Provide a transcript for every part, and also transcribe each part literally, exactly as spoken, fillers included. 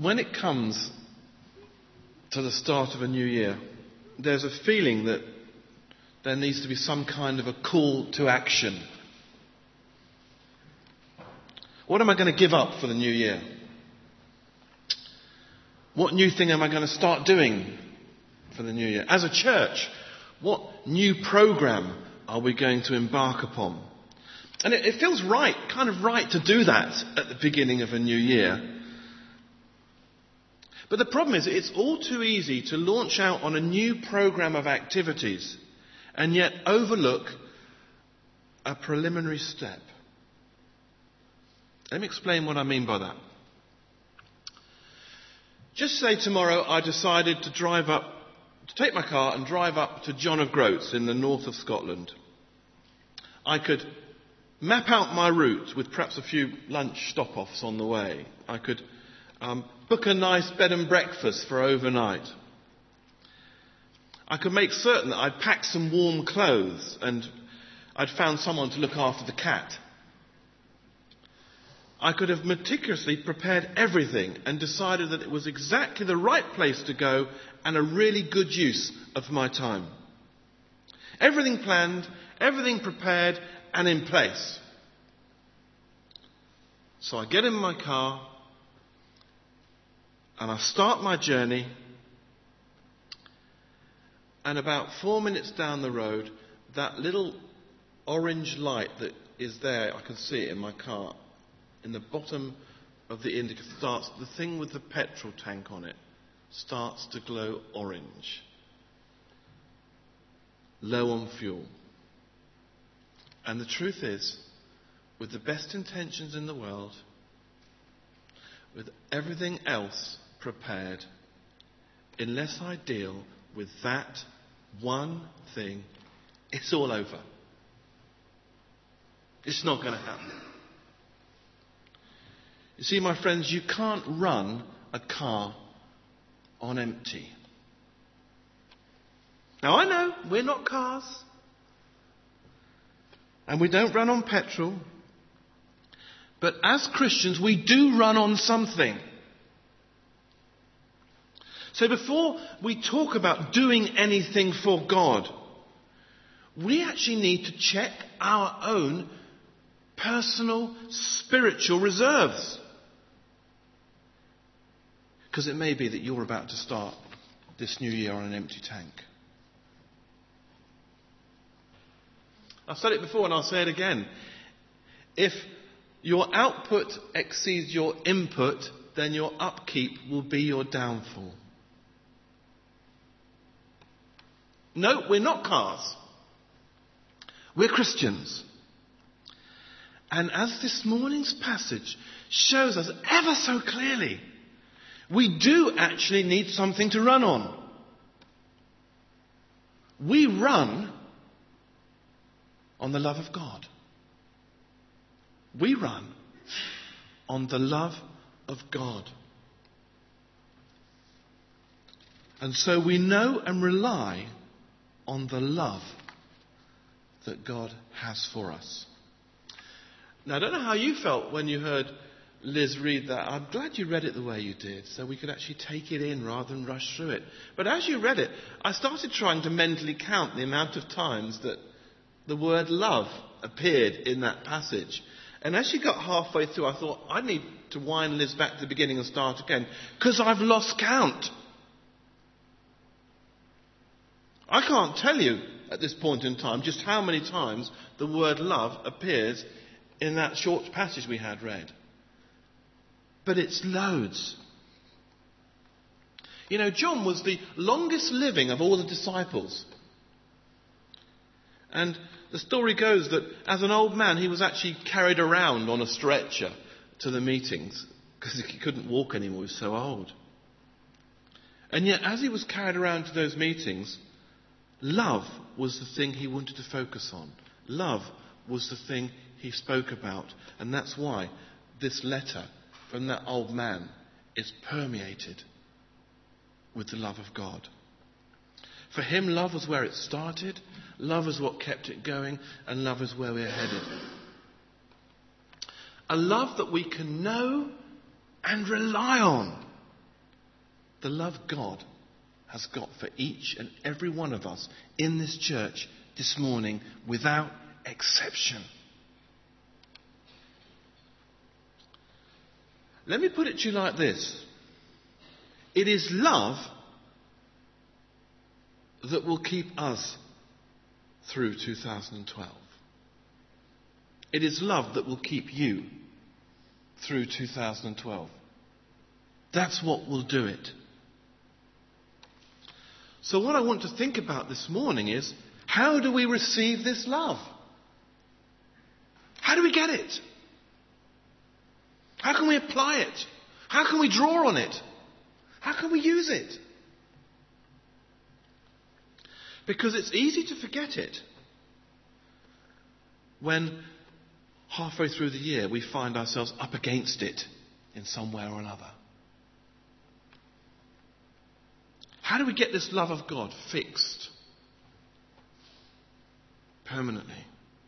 when it comes to the start of a new year, there's a feeling that there needs to be some kind of a call to action. What am I going to give up for the new year? What new thing am I going to start doing for the new year? As a church, what new program are we going to embark upon? And it, it feels right, kind of right to do that at the beginning of a new year. But the problem is, it's all too easy to launch out on a new program of activities and yet overlook a preliminary step. Let me explain what I mean by that. Just say tomorrow I decided to drive up, to take my car and drive up to John of Groats in the north of Scotland. I could map out my route with perhaps a few lunch stop-offs on the way. I could um, book a nice bed and breakfast for overnight. I could make certain that I'd packed some warm clothes and I'd found someone to look after the cat. I could have meticulously prepared everything and decided that it was exactly the right place to go and a really good use of my time. Everything planned, everything prepared and in place. So I get in my car and I start my journey, and about four minutes down the road, that little orange light that is there, I can see it in my car, in the bottom of the indicator starts, the thing with the petrol tank on it starts to glow orange. Low on fuel. And the truth is, with the best intentions in the world, with everything else prepared, unless I deal with that one thing, it's all over. It's not going to happen. You see, my friends, you can't run a car on empty. Now, I know we're not cars, and we don't run on petrol, but as Christians, we do run on something. So before we talk about doing anything for God, we actually need to check our own personal spiritual reserves. Because it may be that you're about to start this new year on an empty tank. I've said it before and I'll say it again. If your output exceeds your input, then your upkeep will be your downfall. No, we're not cars. We're Christians. And as this morning's passage shows us ever so clearly, we do actually need something to run on. We run on the love of God. We run on the love of God. And so we know and rely on the love that God has for us. Now, I don't know how you felt when you heard Liz read that. I'm glad you read it the way you did, so we could actually take it in rather than rush through it. But as you read it, I started trying to mentally count the amount of times that the word love appeared in that passage. And as she got halfway through, I thought, I need to wind Liz back to the beginning and start again, because I've lost count. I can't tell you at this point in time just how many times the word love appears in that short passage we had read. But it's loads. You know, John was the longest living of all the disciples. And the story goes that as an old man, he was actually carried around on a stretcher to the meetings because he couldn't walk anymore, he was so old. And yet, as he was carried around to those meetings, love was the thing he wanted to focus on. Love was the thing he spoke about. And that's why this letter from that old man is permeated with the love of God. For him, love was where it started, love is what kept it going, and love is where we're headed. A love that we can know and rely on. the love God has got for each and every one of us in this church this morning without exception. Let me put it to you like this. It is love that will keep us through two thousand twelve. It is love that will keep you through two thousand twelve. That's what will do it. So what I want to think about this morning is, how do we receive this love? How do we get it? How can we apply it? How can we draw on it? How can we use it? Because it's easy to forget it when halfway through the year we find ourselves up against it in some way or another. How do we get this love of God fixed permanently?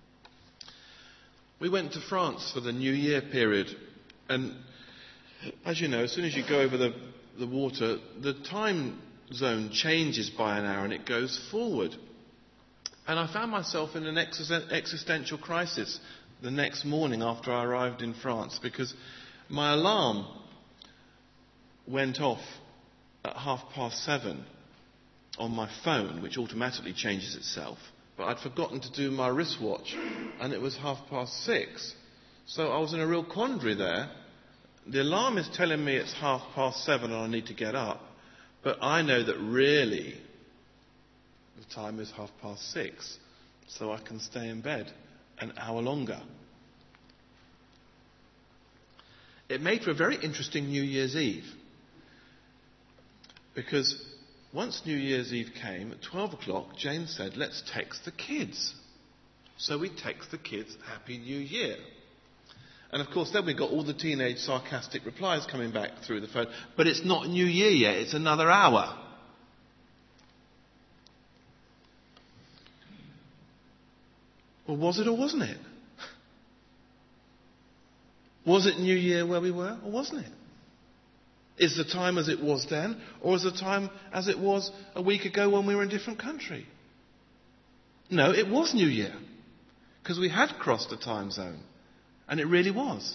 We went to France for the New Year period, and as you know, as soon as you go over the, the water, the time zone changes by an hour and it goes forward. And I found myself in an existential crisis the next morning after I arrived in France, because my alarm went off at half past seven on my phone, which automatically changes itself. But I'd forgotten to do my wristwatch, and it was half past six. So I was in a real quandary there. The alarm is telling me it's half past seven and I need to get up. But I know that really the time is half past six, so I can stay in bed an hour longer. It made for a very interesting New Year's Eve, because once New Year's Eve came, at twelve o'clock, Jane said, let's text the kids. So we text the kids, Happy New Year. And of course then we got all the teenage sarcastic replies coming back through the phone. But it's not New Year yet, it's another hour. Well, was it or wasn't it? Was it New Year where we were, or wasn't it? Is the time as it was then, or is the time as it was a week ago when we were in a different country? No, it was New Year, because we had crossed the time zone, and it really was.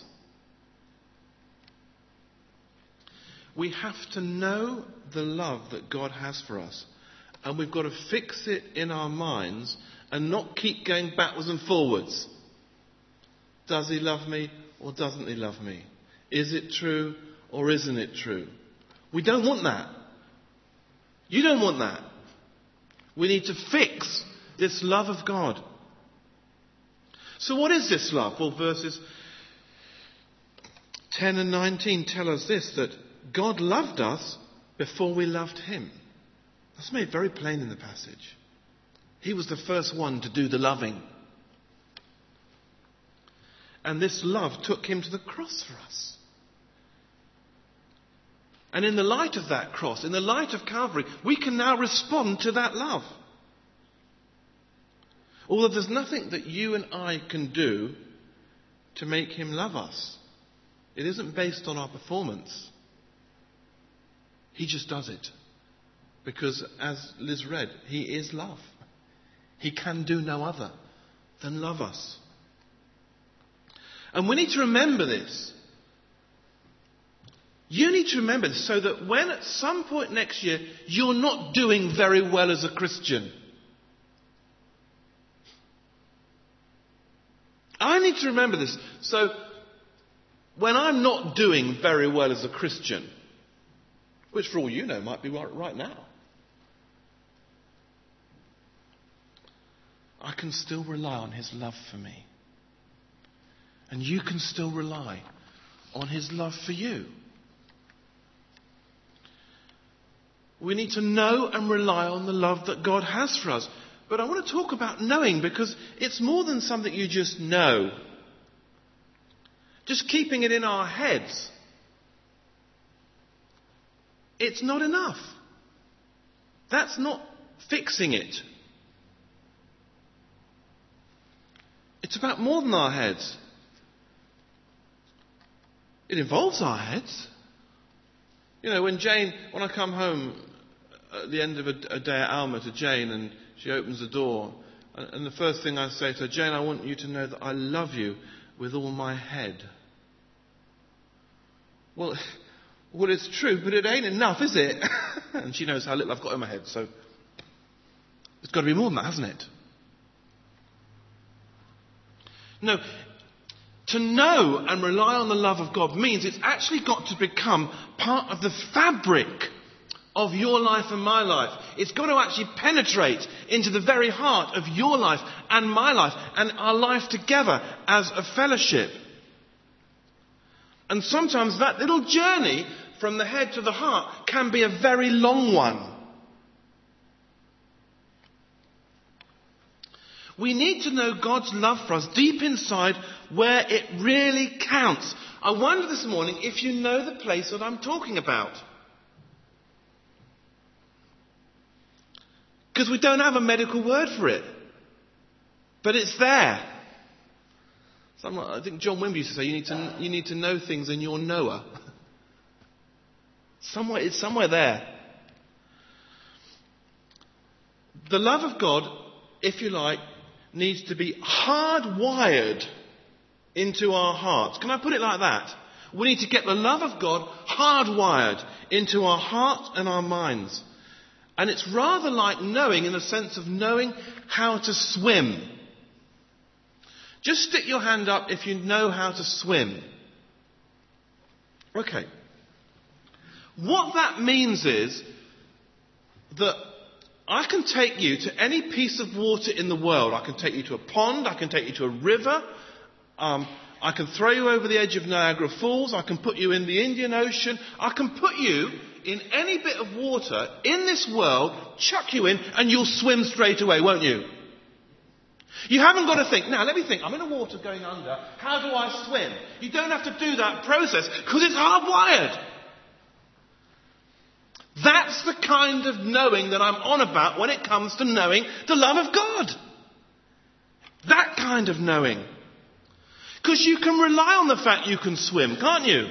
We have to know the love that God has for us, and we've got to fix it in our minds and not keep going backwards and forwards. Does he love me or doesn't he love me? Is it true or isn't it true? We don't want that. You don't want that. We need to fix this love of God. So what is this love? Well, verses ten and nineteen tell us this, that God loved us before we loved him. That's made very plain in the passage. He was the first one to do the loving. And this love took him to the cross for us. And in the light of that cross, in the light of Calvary, we can now respond to that love. Although there's nothing that you and I can do to make him love us. It isn't based on our performance. He just does it. Because, as Liz read, he is love. He can do no other than love us. And we need to remember this. You need to remember this so that when at some point next year you're not doing very well as a Christian, I need to remember this. So when I'm not doing very well as a Christian, which for all you know might be right, right now, I can still rely on his love for me. And you can still rely on his love for you. We need to know and rely on the love that God has for us. But I want to talk about knowing, because it's more than something you just know. Just keeping it in our heads, it's not enough. That's not fixing it. It's about more than our heads. It involves our heads. You know, when Jane, when I come home at the end of a, a day at Alma to Jane and she opens the door, and, and the first thing I say to her, Jane, I want you to know that I love you with all my head. Well, well, it's true, but it ain't enough, is it? And she knows how little I've got in my head, so it's got to be more than that, hasn't it? No, to know and rely on the love of God means it's actually got to become part of the fabric of your life and my life. It's got to actually penetrate into the very heart of your life and my life and our life together as a fellowship. And sometimes that little journey from the head to the heart can be a very long one. We need to know God's love for us deep inside where it really counts. I wonder this morning if you know the place that I'm talking about. Because we don't have a medical word for it. But it's there. Some, I think John Wimber used to say, you need to, you need to know things in your knower. Somewhere, it's somewhere there. The love of God, if you like, needs to be hardwired into our hearts. Can I put it like that? We need to get the love of God hardwired into our hearts and our minds. And it's rather like knowing in the sense of knowing how to swim. Just stick your hand up if you know how to swim. Okay. What that means is that I can take you to any piece of water in the world. I can take you to a pond. I can take you to a river. Um, I can throw you over the edge of Niagara Falls. I can put you in the Indian Ocean. I can put you in any bit of water in this world, chuck you in, and you'll swim straight away, won't you? You haven't got to think, now let me think, I'm in a water going under. How do I swim? You don't have to do that process because it's hardwired. That's the kind of knowing that I'm on about when it comes to knowing the love of God. That kind of knowing. Because you can rely on the fact you can swim, can't you?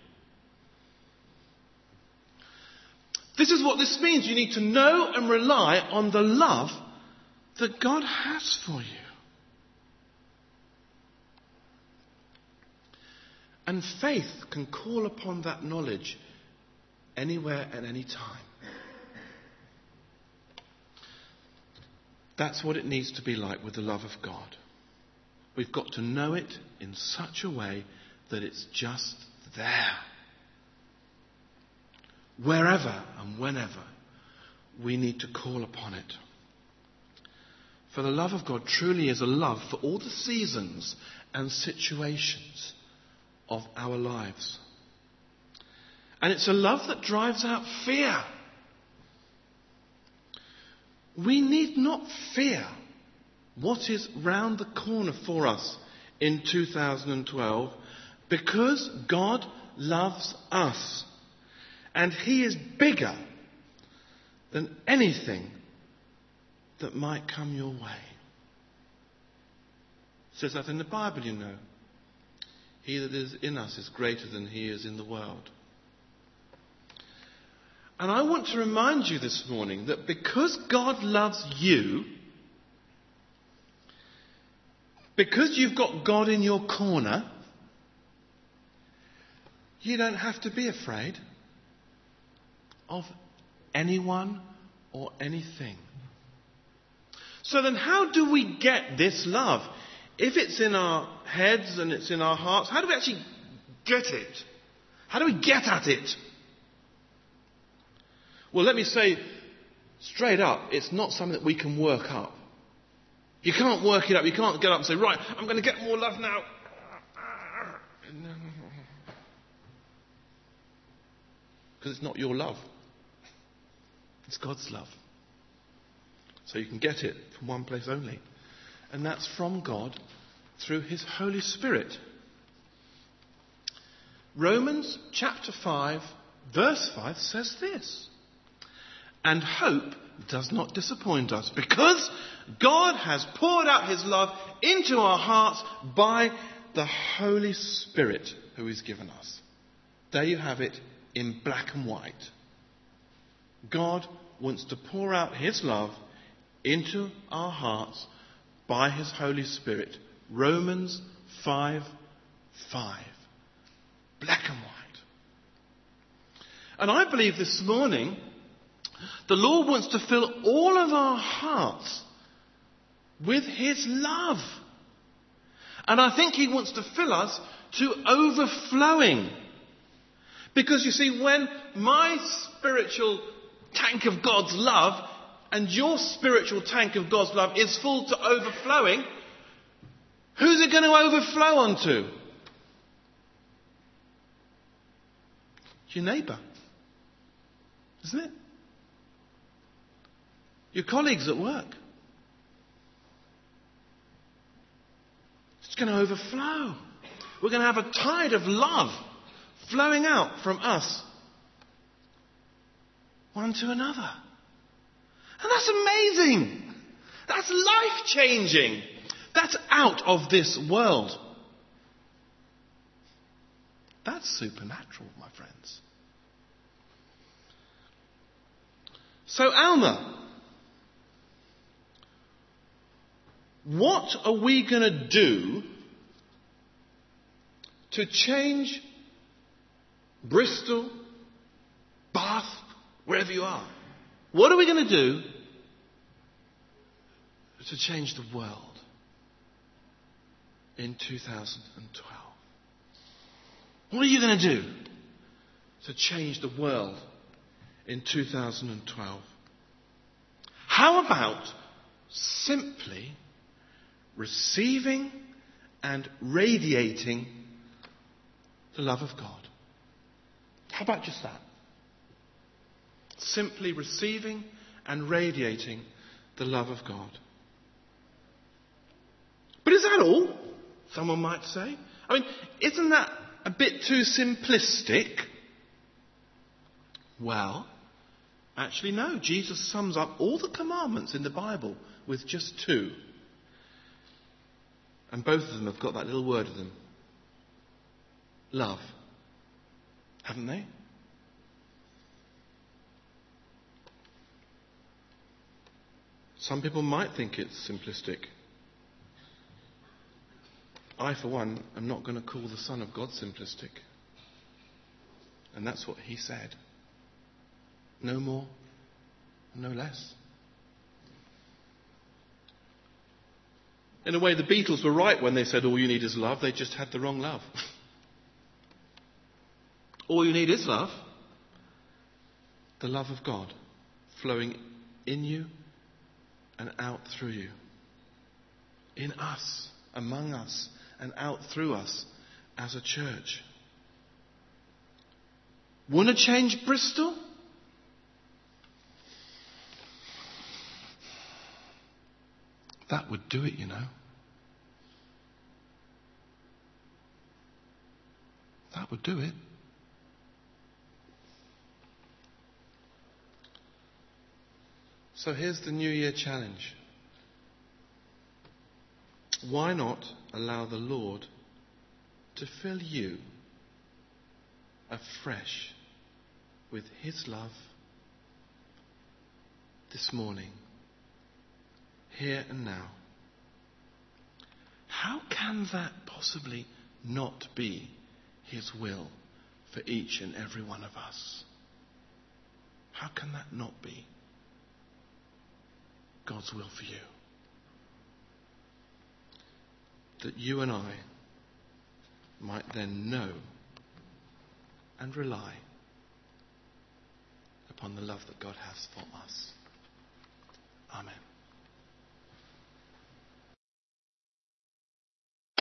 This is what this means. You need to know and rely on the love that God has for you. And faith can call upon that knowledge anywhere at any time. That's what it needs to be like with the love of God. We've got to know it in such a way that it's just there. Wherever and whenever we need to call upon it. For the love of God truly is a love for all the seasons and situations of our lives. And it's a love that drives out fear. We need not fear what is round the corner for us in two thousand twelve because God loves us. And He is bigger than anything that might come your way. It says that in the Bible, you know. He that is in us is greater than he is in the world. And I want to remind you this morning that because God loves you, because you've got God in your corner, you don't have to be afraid of anyone or anything. So then how do we get this love? If it's in our heads and it's in our hearts, how do we actually get it? How do we get at it? Well, let me say straight up, it's not something that we can work up. You can't work it up. You can't get up and say, right, I'm going to get more love now. Because it's not your love. It's God's love. So you can get it from one place only. And that's from God through His Holy Spirit. Romans chapter five, verse five says this. And hope does not disappoint us because God has poured out His love into our hearts by the Holy Spirit who He's given us. There you have it in black and white. God wants to pour out his love into our hearts by his Holy Spirit. Romans five five. Black and white. And I believe this morning the Lord wants to fill all of our hearts with his love. And I think he wants to fill us to overflowing. Because you see, when my spiritual tank of God's love and your spiritual tank of God's love is full to overflowing, who's it going to overflow onto? Your neighbour. Isn't it? Your colleagues at work. It's going to overflow. We're going to have a tide of love flowing out from us one to another. And that's amazing. That's life-changing. That's out of this world. That's supernatural, my friends. So, Alma, what are we going to do to change Bristol, Bath, wherever you are? What are we going to do to change the world in two thousand twelve? What are you going to do to change the world in two thousand twelve? How about simply receiving and radiating the love of God? How about just that? Simply receiving and radiating the love of God. But is that all? Someone might say. I mean, isn't that a bit too simplistic? Well, actually no. Jesus sums up all the commandments in the Bible with just two. And both of them have got that little word in them. Love. Haven't they? Some people might think it's simplistic. I, for one, am not going to call the Son of God simplistic. And that's what he said. No more, no less. In a way, the Beatles were right when they said all you need is love. They just had the wrong love. All you need is love. The love of God flowing in you and out through you. In us, among us, and out through us as a church. Want to change Bristol? That would do it, you know. That would do it. So here's the New Year challenge. Why not allow the Lord to fill you afresh with his love this morning, here and now? How can that possibly not be his will for each and every one of us? How can that not be God's will for you? That you and I might then know and rely upon the love that God has for us.